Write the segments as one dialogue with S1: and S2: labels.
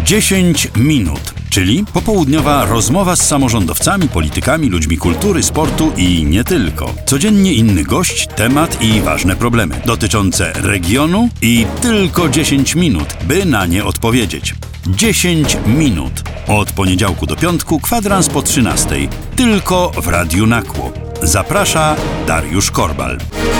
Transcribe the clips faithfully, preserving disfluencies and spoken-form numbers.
S1: dziesięć minut, czyli popołudniowa rozmowa z samorządowcami, politykami, ludźmi kultury, sportu i nie tylko. Codziennie inny gość, temat i ważne problemy dotyczące regionu i tylko dziesięć minut, by na nie odpowiedzieć. dziesięć minut. Od poniedziałku do piątku, kwadrans po trzynastej. Tylko w Radiu Nakło. Zaprasza Dariusz Korbal.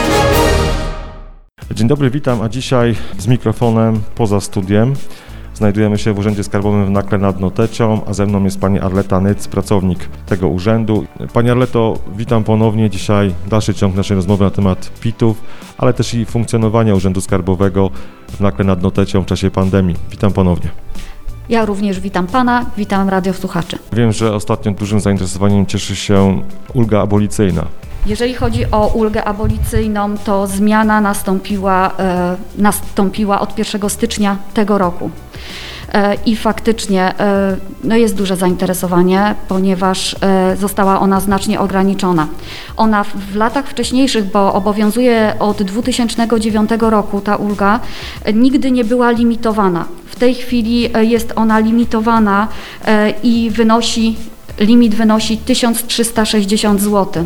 S2: Dzień dobry, witam, a dzisiaj z mikrofonem poza studiem. Znajdujemy się w Urzędzie Skarbowym w Nakle nad Notecią, a ze mną jest pani Arleta Nyc, pracownik tego urzędu. Pani Arleto, witam ponownie. Dzisiaj dalszy ciąg naszej rozmowy na temat P I T-ów, ale też i funkcjonowania Urzędu Skarbowego w Nakle nad Notecią w czasie pandemii. Witam ponownie.
S3: Ja również witam Pana, witam radiosłuchaczy.
S2: Wiem, że ostatnio dużym zainteresowaniem cieszy się ulga abolicyjna.
S3: Jeżeli chodzi o ulgę abolicyjną, to zmiana nastąpiła, e, nastąpiła od pierwszego stycznia tego roku. E, I faktycznie e, no jest duże zainteresowanie, ponieważ e, została ona znacznie ograniczona. Ona w, w latach wcześniejszych, bo obowiązuje od dwa tysiące dziewiątego roku ta ulga, e, nigdy nie była limitowana. W tej chwili e, jest ona limitowana e, i wynosi, limit wynosi tysiąc trzysta sześćdziesiąt złotych.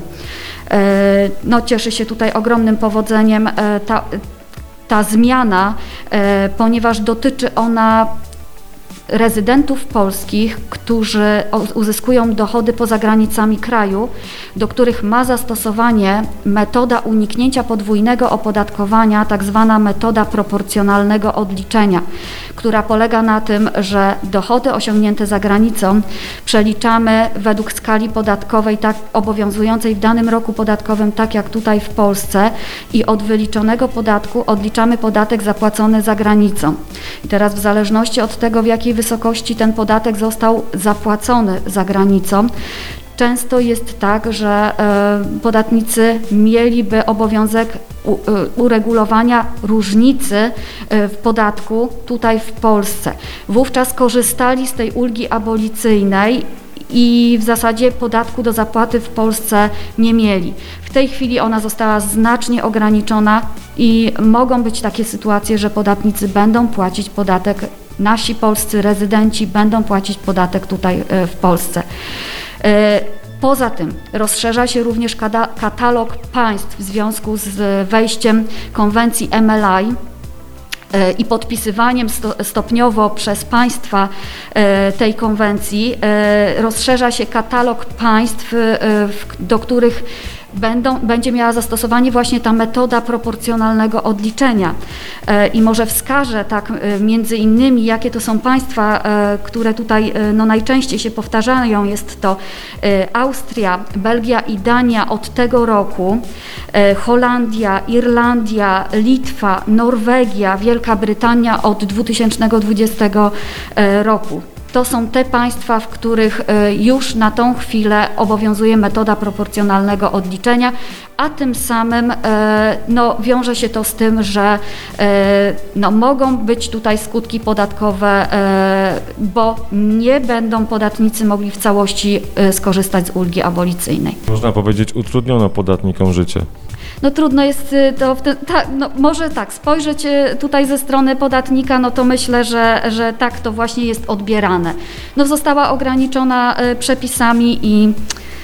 S3: No, cieszy się tutaj ogromnym powodzeniem ta, ta zmiana, ponieważ dotyczy ona rezydentów polskich, którzy uzyskują dochody poza granicami kraju, do których ma zastosowanie metoda uniknięcia podwójnego opodatkowania, tak zwana metoda proporcjonalnego odliczenia, która polega na tym, że dochody osiągnięte za granicą przeliczamy według skali podatkowej tak obowiązującej w danym roku podatkowym, tak jak tutaj w Polsce, i od wyliczonego podatku odliczamy podatek zapłacony za granicą. I teraz w zależności od tego, w jakiej wysokości ten podatek został zapłacony za granicą, często jest tak, że y, podatnicy mieliby obowiązek u, y, uregulowania różnicy y, w podatku tutaj w Polsce. Wówczas korzystali z tej ulgi abolicyjnej i w zasadzie podatku do zapłaty w Polsce nie mieli. W tej chwili ona została znacznie ograniczona i mogą być takie sytuacje, że podatnicy będą płacić podatek, nasi polscy rezydenci będą płacić podatek tutaj w Polsce. Poza tym rozszerza się również katalog państw w związku z wejściem konwencji M L I i podpisywaniem stopniowo przez państwa tej konwencji. Rozszerza się katalog państw, do których Będą, będzie miała zastosowanie właśnie ta metoda proporcjonalnego odliczenia. I może wskażę tak między innymi, jakie to są państwa, które tutaj no, najczęściej się powtarzają. Jest to Austria, Belgia i Dania od tego roku, Holandia, Irlandia, Litwa, Norwegia, Wielka Brytania od dwa tysiące dwudziestego roku. To są te państwa, w których już na tą chwilę obowiązuje metoda proporcjonalnego odliczenia, a tym samym no, wiąże się to z tym, że no, mogą być tutaj skutki podatkowe, bo nie będą podatnicy mogli w całości skorzystać z ulgi abolicyjnej.
S2: Można powiedzieć, utrudniono podatnikom życie.
S3: No trudno jest to, ta, no może tak, spojrzeć tutaj ze strony podatnika, no to myślę, że, że tak to właśnie jest odbierane. No została ograniczona przepisami i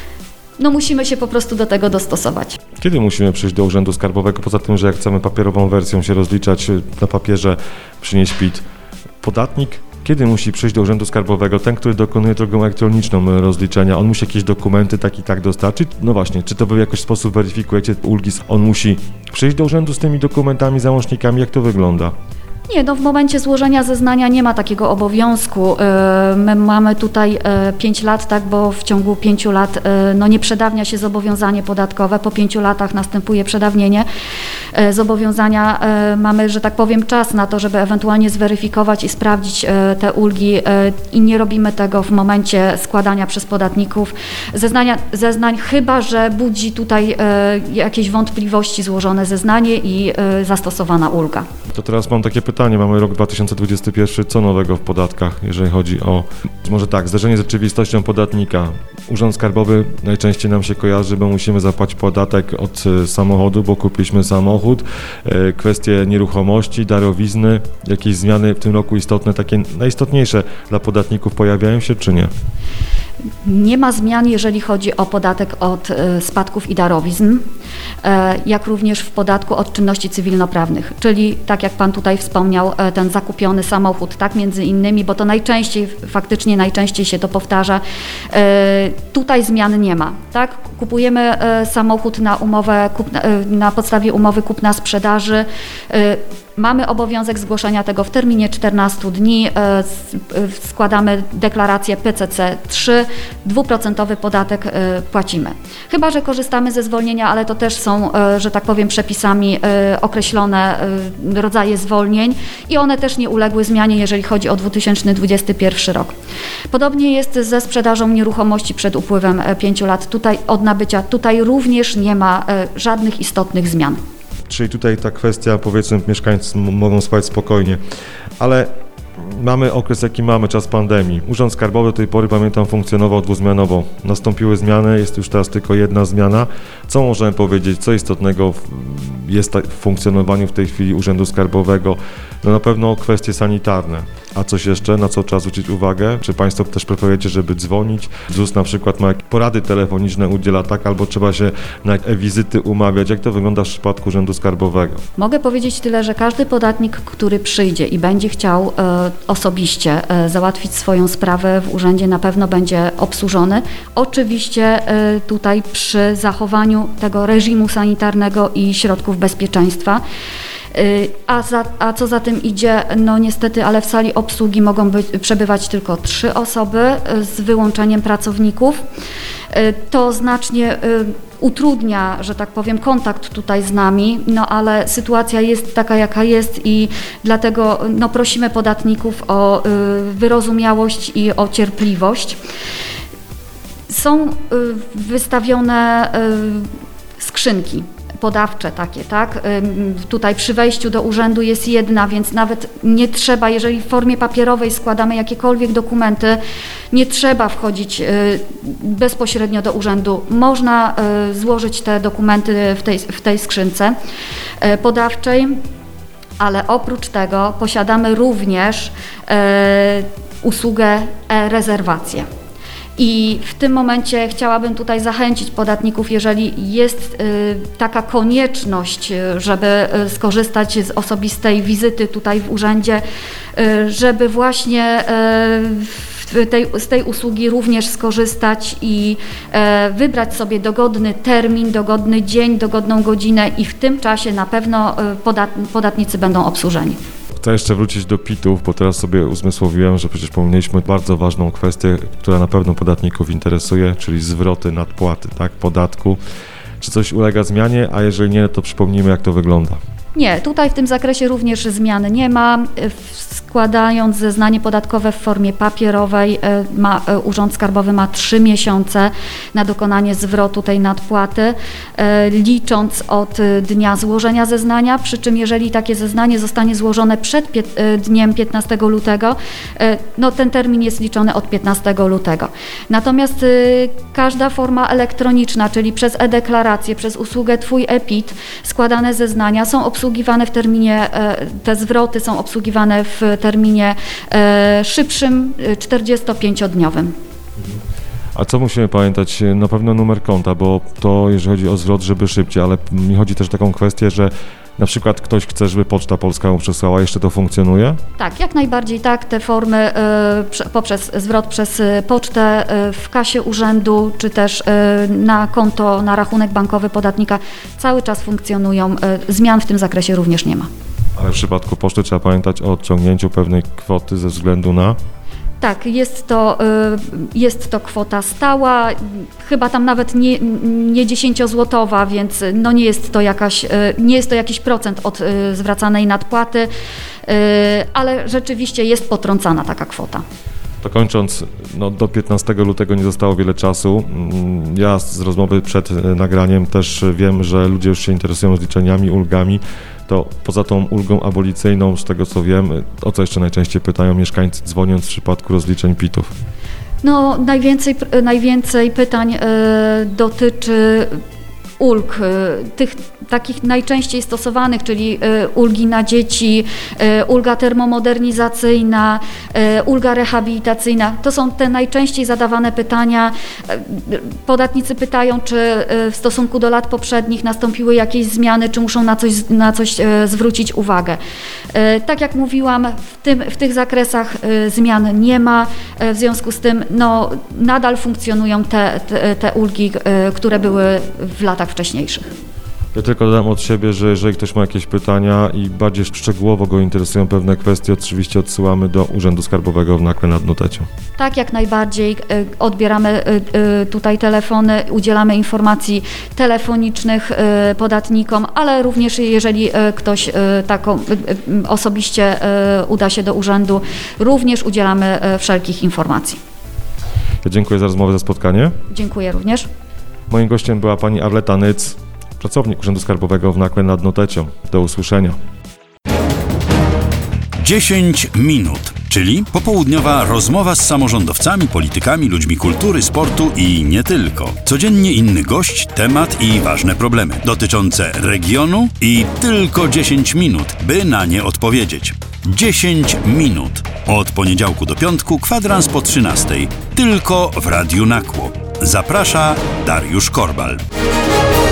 S3: no musimy się po prostu do tego dostosować. Kiedy
S2: musimy przyjść do Urzędu Skarbowego, poza tym, że jak chcemy papierową wersją się rozliczać na papierze, przynieść P I T, podatnik? Kiedy musi przyjść do Urzędu Skarbowego ten, który dokonuje drogą elektroniczną rozliczenia? On musi jakieś dokumenty tak i tak dostarczyć? No właśnie, czy to wy w jakiś sposób weryfikujecie ulgi? On musi przyjść do urzędu z tymi dokumentami, załącznikami? Jak to wygląda?
S3: Nie, no w momencie złożenia zeznania nie ma takiego obowiązku. My mamy tutaj pięć lat, tak, bo w ciągu pięciu lat no nie przedawnia się zobowiązanie podatkowe, po pięciu latach następuje przedawnienie zobowiązania. Mamy, że tak powiem, czas na to, żeby ewentualnie zweryfikować i sprawdzić te ulgi i nie robimy tego w momencie składania przez podatników zeznania, zeznań, chyba że budzi tutaj jakieś wątpliwości złożone zeznanie i zastosowana ulga.
S2: To teraz mam takie pytanie. Mamy rok dwa tysiące dwudziesty pierwszy. Co nowego w podatkach, jeżeli chodzi o Może tak, zderzenie z rzeczywistością podatnika. Urząd Skarbowy najczęściej nam się kojarzy, bo musimy zapłacić podatek od e, samochodu, bo kupiliśmy samochód. E, kwestie nieruchomości, darowizny, jakieś zmiany w tym roku istotne, takie najistotniejsze dla podatników pojawiają się, czy nie?
S3: Nie ma zmian, jeżeli chodzi o podatek od e, spadków i darowizn, e, jak również w podatku od czynności cywilnoprawnych, czyli tak jak Pan tutaj wspomniał, e, ten zakupiony samochód, tak między innymi, bo to najczęściej, faktycznie najczęściej się to powtarza, e, tutaj zmian nie ma, tak? Kupujemy e, samochód na umowę, kupna, e, na podstawie umowy kupna-sprzedaży, e, mamy obowiązek zgłoszenia tego w terminie czternastu dni, e, składamy deklarację P C C trzy, dwuprocentowy podatek e, płacimy. Chyba że korzystamy ze zwolnienia, ale to też są, e, że tak powiem, przepisami e, określone e, rodzaje zwolnień i one też nie uległy zmianie, jeżeli chodzi o dwa tysiące dwudziesty pierwszy rok. Podobnie jest ze sprzedażą nieruchomości przed upływem e, pięciu lat. Tutaj od nabycia, tutaj również nie ma e, żadnych istotnych zmian.
S2: Czyli tutaj ta kwestia, powiedzmy, mieszkańcy m- mogą spać spokojnie, ale mamy okres, jaki mamy, czas pandemii. Urząd Skarbowy do tej pory, pamiętam, funkcjonował dwuzmianowo. Nastąpiły zmiany, jest już teraz tylko jedna zmiana. Co możemy powiedzieć, co istotnego w, jest ta, w funkcjonowaniu w tej chwili Urzędu Skarbowego? No na pewno kwestie sanitarne. A coś jeszcze, na co trzeba zwrócić uwagę? Czy Państwo też preferujecie, żeby dzwonić? Z U S na przykład ma jakieś porady telefoniczne, udziela, tak? Albo trzeba się na e-wizyty umawiać? Jak to wygląda w przypadku Urzędu Skarbowego?
S3: Mogę powiedzieć tyle, że każdy podatnik, który przyjdzie i będzie chciał e, osobiście e, załatwić swoją sprawę w urzędzie, na pewno będzie obsłużony. Oczywiście e, tutaj przy zachowaniu tego reżimu sanitarnego i środków bezpieczeństwa. A, za, a co za tym idzie, no niestety, ale w sali obsługi mogą być, przebywać tylko trzy osoby z wyłączeniem pracowników. To znacznie utrudnia, że tak powiem, kontakt tutaj z nami, no ale sytuacja jest taka, jaka jest i dlatego no, prosimy podatników o wyrozumiałość i o cierpliwość. Są wystawione skrzynki podawcze takie, tak? Tutaj przy wejściu do urzędu jest jedna, więc nawet nie trzeba, jeżeli w formie papierowej składamy jakiekolwiek dokumenty, nie trzeba wchodzić bezpośrednio do urzędu. Można złożyć te dokumenty w tej, w tej skrzynce podawczej, ale oprócz tego posiadamy również usługę e-rezerwację. I w tym momencie chciałabym tutaj zachęcić podatników, jeżeli jest y, taka konieczność, żeby y, skorzystać z osobistej wizyty tutaj w urzędzie, y, żeby właśnie y, tej, z tej usługi również skorzystać i y, wybrać sobie dogodny termin, dogodny dzień, dogodną godzinę i w tym czasie na pewno y, podat, podatnicy będą obsłużeni.
S2: Chcę jeszcze wrócić do P I T-ów, bo teraz sobie uzmysłowiłem, że przecież pomnieliśmy bardzo ważną kwestię, która na pewno podatników interesuje, czyli zwroty nadpłaty, tak, podatku. Czy coś ulega zmianie, a jeżeli nie, to przypomnijmy, jak to wygląda.
S3: Nie, tutaj w tym zakresie również zmian nie ma. Składając zeznanie podatkowe w formie papierowej, ma, Urząd Skarbowy ma trzy miesiące na dokonanie zwrotu tej nadpłaty, licząc od dnia złożenia zeznania, przy czym jeżeli takie zeznanie zostanie złożone przed dniem piętnastego lutego, no ten termin jest liczony od piętnastego lutego. Natomiast każda forma elektroniczna, czyli przez e-deklarację, przez usługę Twój e-P I T, składane zeznania są obsługiwane w terminie, te zwroty są obsługiwane w terminie szybszym, czterdziestopięciodniowym.
S2: A co musimy pamiętać? Na pewno numer konta, bo to jeżeli chodzi o zwrot, żeby szybciej, ale mi chodzi też o taką kwestię, że na przykład ktoś chce, żeby Poczta Polska mu przesłała, jeszcze to funkcjonuje?
S3: Tak, jak najbardziej tak. Te formy y, poprzez zwrot przez pocztę y, w kasie urzędu, czy też y, na konto, na rachunek bankowy podatnika cały czas funkcjonują. Y, zmian w tym zakresie również nie ma.
S2: Ale w przypadku poczty trzeba pamiętać o odciągnięciu pewnej kwoty ze względu na...
S3: Tak, jest to, jest to kwota stała, chyba tam nawet nie, nie dziesięciozłotowa, więc no nie jest to jakaś, nie jest to jakiś procent od zwracanej nadpłaty, ale rzeczywiście jest potrącana taka kwota.
S2: To kończąc, no do piętnastego lutego nie zostało wiele czasu. Ja z rozmowy przed nagraniem też wiem, że ludzie już się interesują rozliczeniami, ulgami. To poza tą ulgą abolicyjną, z tego co wiem, o co jeszcze najczęściej pytają mieszkańcy, dzwoniąc w przypadku rozliczeń P I T-ów?
S3: No, najwięcej, najwięcej pytań y, dotyczy ulg, y, tych takich najczęściej stosowanych, czyli y, ulgi na dzieci, y, ulga termomodernizacyjna, y, ulga rehabilitacyjna. To są te najczęściej zadawane pytania. Y, podatnicy pytają, czy y, w stosunku do lat poprzednich nastąpiły jakieś zmiany, czy muszą na coś, na coś y, zwrócić uwagę. Y, tak jak mówiłam, w, tym, w tych zakresach y, zmian nie ma, y, w związku z tym no, nadal funkcjonują te, te, te ulgi, y, które były w latach wcześniejszych.
S2: Ja tylko dodam od siebie, że jeżeli ktoś ma jakieś pytania i bardziej szczegółowo go interesują pewne kwestie, oczywiście odsyłamy do Urzędu Skarbowego w Nakle nad Notecią.
S3: Tak, jak najbardziej. Odbieramy tutaj telefony, udzielamy informacji telefonicznych podatnikom, ale również jeżeli ktoś taką osobiście uda się do urzędu, również udzielamy wszelkich informacji.
S2: Ja dziękuję za rozmowę, za spotkanie.
S3: Dziękuję również.
S2: Moim gościem była pani Arleta Nyc, pracownik Urzędu Skarbowego w Nakle nad Notecią. Do usłyszenia.
S1: dziesięć minut, czyli popołudniowa rozmowa z samorządowcami, politykami, ludźmi kultury, sportu i nie tylko. Codziennie inny gość, temat i ważne problemy dotyczące regionu i tylko dziesięć minut, by na nie odpowiedzieć. dziesięć minut. Od poniedziałku do piątku, kwadrans po trzynastej. Tylko w Radiu Nakło. Zaprasza Dariusz Korbal.